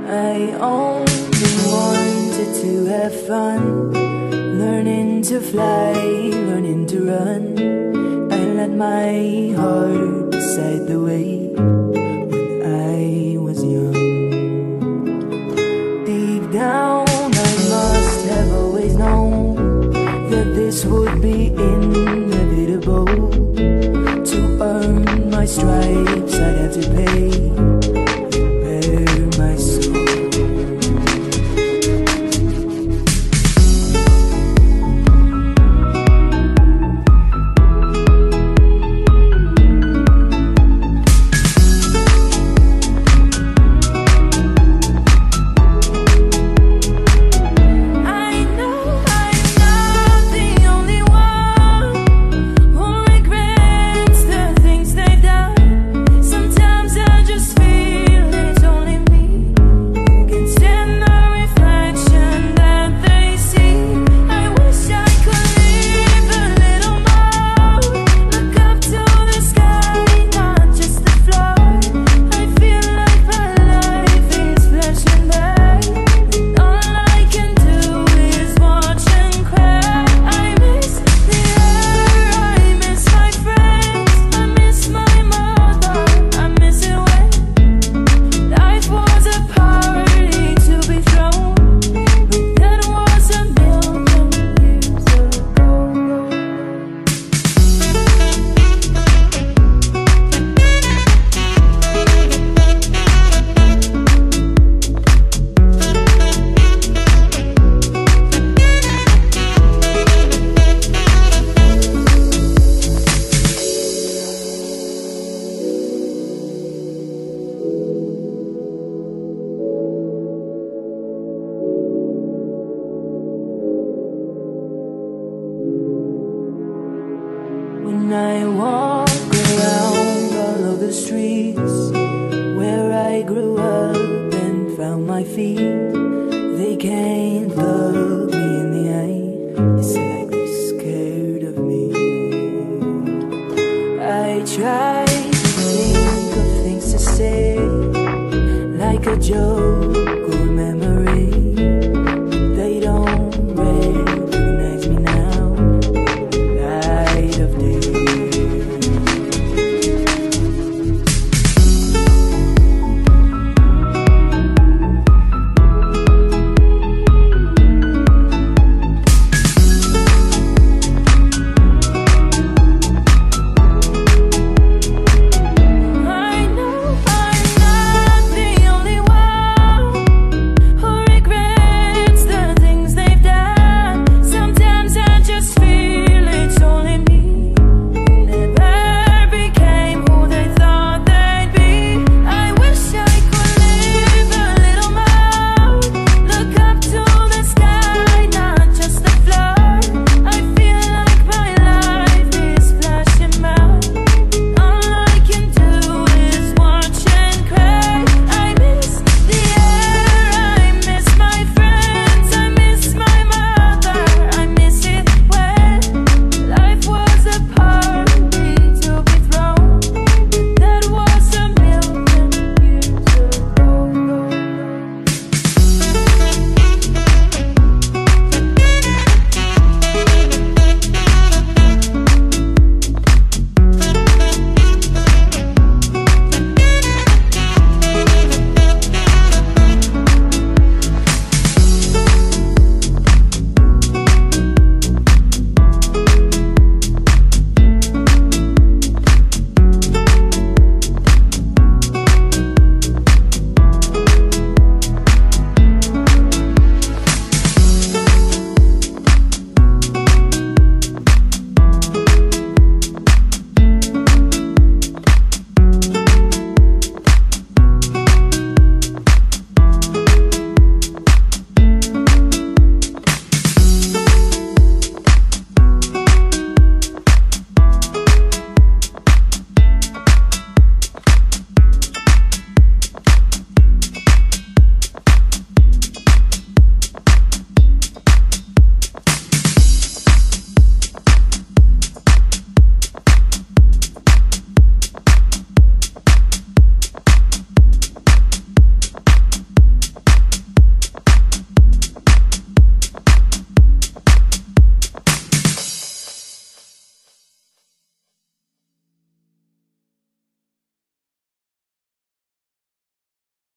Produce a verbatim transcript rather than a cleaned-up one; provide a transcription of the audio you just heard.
I only wanted to have fun, learning to fly, learning to run. I let my heart decide the way when I was young. Deep down I must have always known that this would be inevitable. To earn my stripes I'd have to pay, bare my soul. When I walk around all of the streets where I grew up and found my feet, they can't look me in the eye. It's like they're scared of me. I try to think of things to say, like a joke